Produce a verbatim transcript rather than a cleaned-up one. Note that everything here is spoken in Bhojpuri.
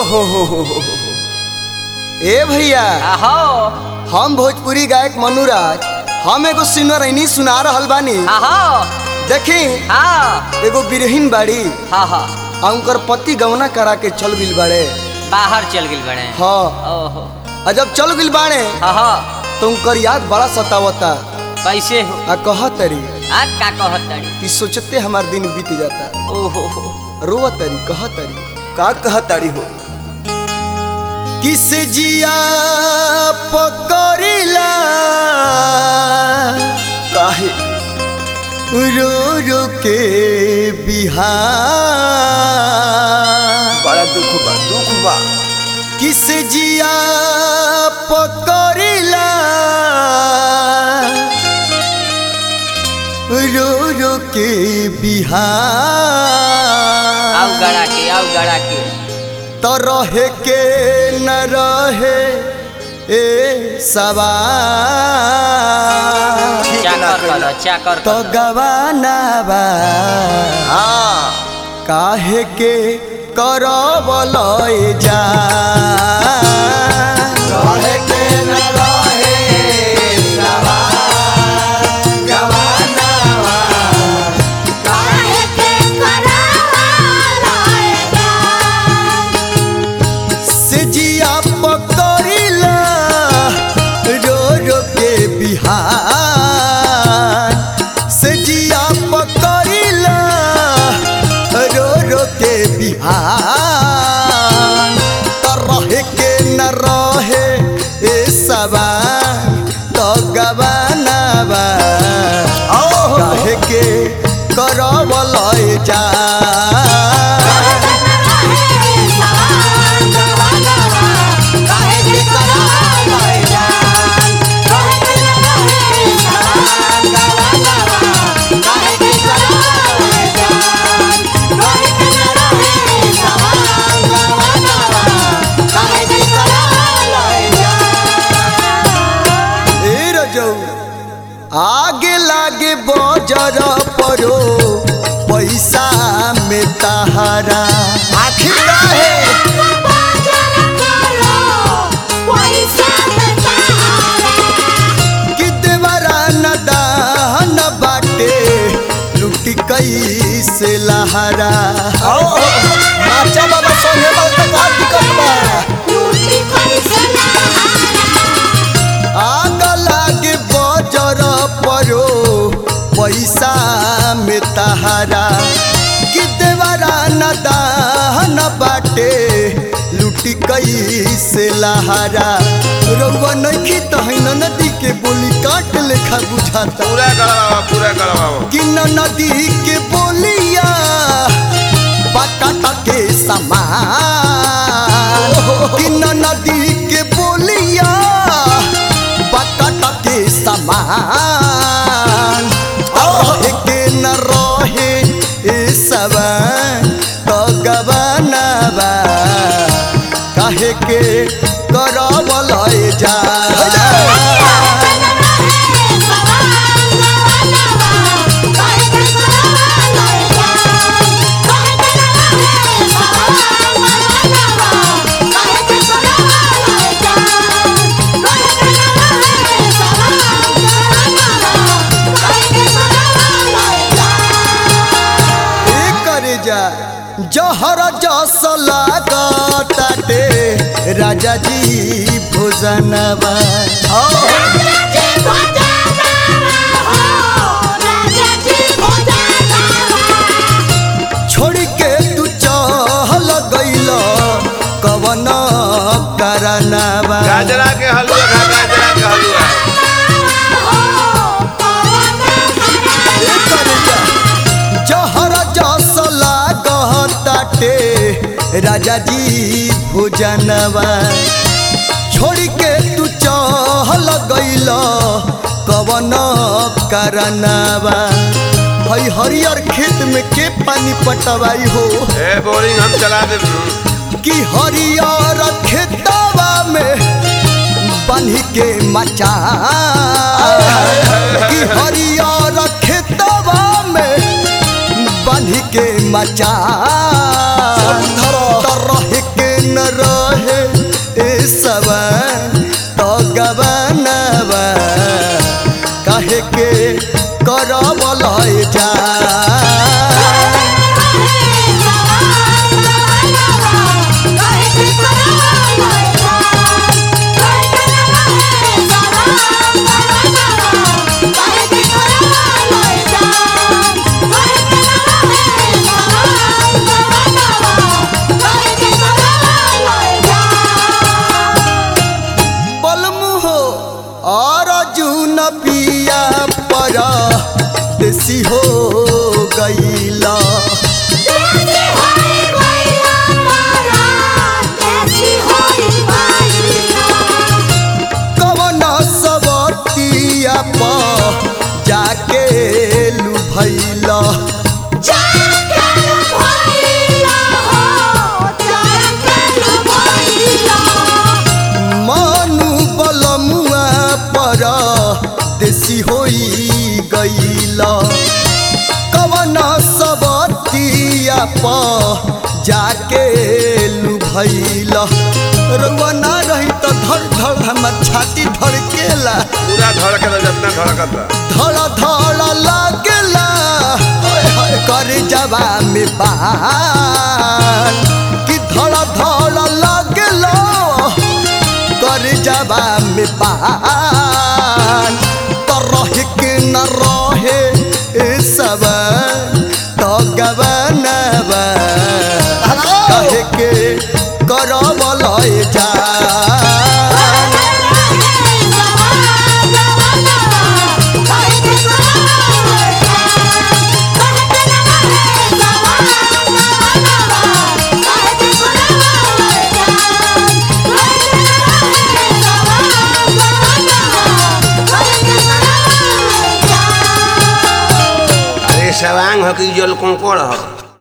हो हो हो हो ए भैया आहो हम भोजपुरी गायक मनुराज हम एगो सिंगरैनी सुना रहल बानी। आहो देखी हाँ एगो बिरहीन बाड़ी हाँ हाँ आ उनकर पति गवना करा के चल गिल बाड़े। बाहर चल गिल बड़े। हाँ ओहो आ जब चल गिल बाड़े हाँ हाँ तो उनकर याद बड़ा सतावता। कैसे हो आ कह तरी आ का कहत तड़ी कि सोचते हमार दिन बीत जाता। ओहो रोवा तरी कह तरी का कह तरी हो किस जिया पकड़िला काहे रो रो के बिहार बड़ा दुख बा दुख बा किस जिया पकड़िला रो रो के बिहार आओ गड़ा के आओ गड़ा के तो रहे के न रहे ए सवार चाकर करो चाकर तो करो गवाना बा काहे के करब लय जा रहे के न रहे सवार गवाना बा काहे के करावल जा से जिया पकड़िला रो रो के बिहार से जिया पकड़िला रो रो के बिहार तो रहे के न रहे ए सवार तो गवाना बा काहे के करब लय जा आगे लागे बजर परो पैसा में तहारा आखिर काहे कि देवरा न दान बाटे लुटी कैसे लहरा नाचा बाबा संगे बात का दिक्कत बा आग लागे बजर परो पैसा में तहारा कि देवरा न दान बाटे लुटी कैसे लहरा रउआ नइखी तहन नदी के बोली काट लेखा बुझाता पूरा करवाओ पूरा करवाओ कि न नदी के बोलिया बटाटा के समान कि न नदी के बोलिया बटाटा के समान रहे के न रहे ए सवान तो गवाना बा काहे के करब लय जा जहर जस लागताटे राजा जी भोजनवा छोड़ के तू चहल गइल कवन करनवा गाजरा के हलवा खा गाजरा के हलवा जहर जस लागताटे राजा जी भोजनवा छोड़ के तू चहल गइल कवन करनवा हई हरियर खेत में के पानी पटवाई हो ए बोरिंग हम चला दे कि हरियर खेतवा में बन्ही के मचा कि हरियर खेतवा में बन्ही के मचा रहे के न न रहे ए सवा तो गवानवा काहे के करब लय जा पिया पर देसी हो गईला कवन सबतिया पर जाके लुभैला मनु बलमुआ पर देसी होई गईला कवन सबतिया प जाके लुभैला रउआ ना रही तो धड़ धड़ हमर छाती धड़केला पूरा धड़कता जितना धड़कता धड़ धड़ लागेला कर जवा में बान कि धड़ धड़ लागेला कर जवा में बान रहे के न रहे ए सब तो गवानवा कहे के करब लय जा सवांग हो कि जल कंकड़ हो।